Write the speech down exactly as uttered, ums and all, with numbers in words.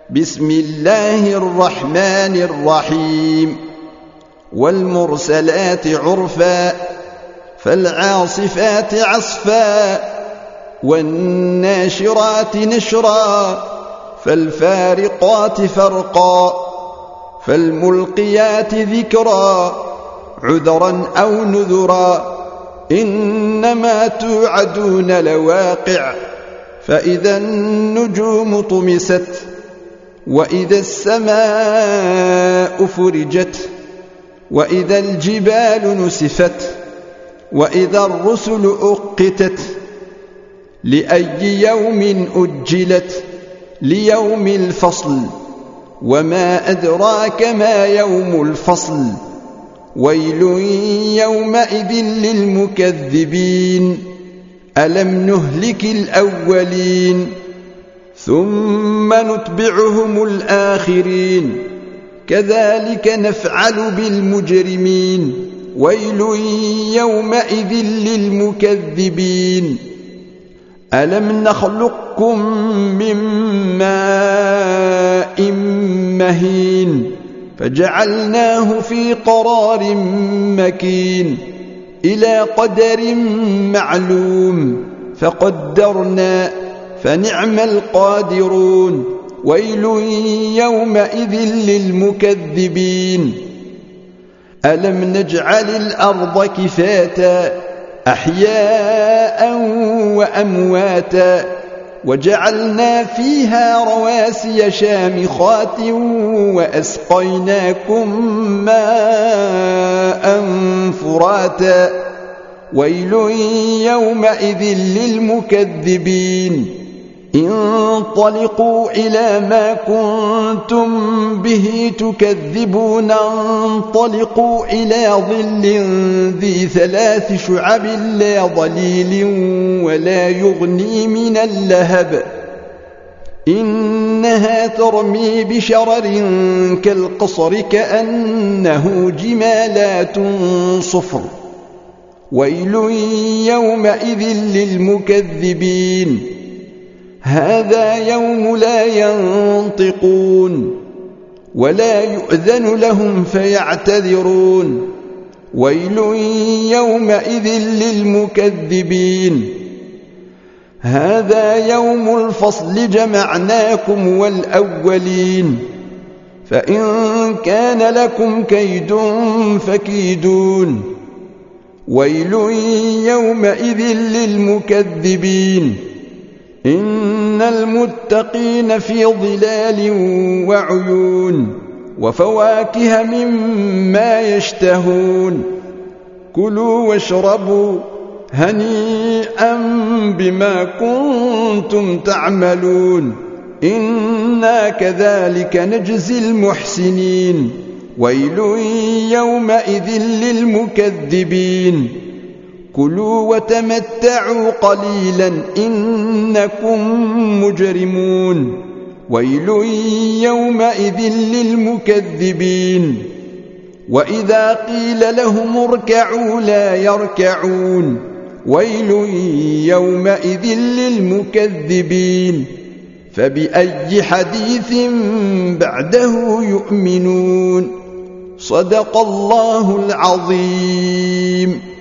بسم الله الرحمن الرحيم والمرسلات عرفا فالعاصفات عصفا والناشرات نشرا فالفارقات فرقا فالملقيات ذكرا عذرا أو نذرا إنما توعدون لواقع فإذا النجوم طمست وإذا السماء فرجت وإذا الجبال نسفت وإذا الرسل أقتت لأي يوم أجلت ليوم الفصل وما أدراك ما يوم الفصل ويل يومئذ للمكذبين ألم نهلك الأولين ثم نتبعهم الآخرين كذلك نفعل بالمجرمين ويل يومئذ للمكذبين ألم نخلقكم من ماء مهين فجعلناه في قرار مكين إلى قدر معلوم فقدرنا فنعم القادرون ويل يومئذ للمكذبين ألم نجعل الأرض كفاتا أحياء وأمواتا وجعلنا فيها رواسي شامخات وأسقيناكم ماء فراتا ويل يومئذ للمكذبين انطلقوا إلى ما كنتم به تكذبون انطلقوا إلى ظل ذي ثلاث شعب لا ظليل ولا يغني من اللهب إنها ترمي بشرر كالقصر كأنه جمالات صفر ويل يومئذ للمكذبين هذا يوم لا ينطقون ولا يؤذن لهم فيعتذرون ويل يومئذ للمكذبين هذا يوم الفصل جمعناكم والأولين فإن كان لكم كيد فكيدون ويل يومئذ للمكذبين إن المتقين في ظلال وعيون وفواكه مما يشتهون كلوا واشربوا هنيئا بما كنتم تعملون إنا كذلك نجزي المحسنين ويل يومئذ للمكذبين كلوا وتمتعوا قليلا إنكم مجرمون ويل يومئذ للمكذبين وإذا قيل لهم اركعوا لا يركعون ويل يومئذ للمكذبين فبأي حديث بعده يؤمنون صدق الله العظيم.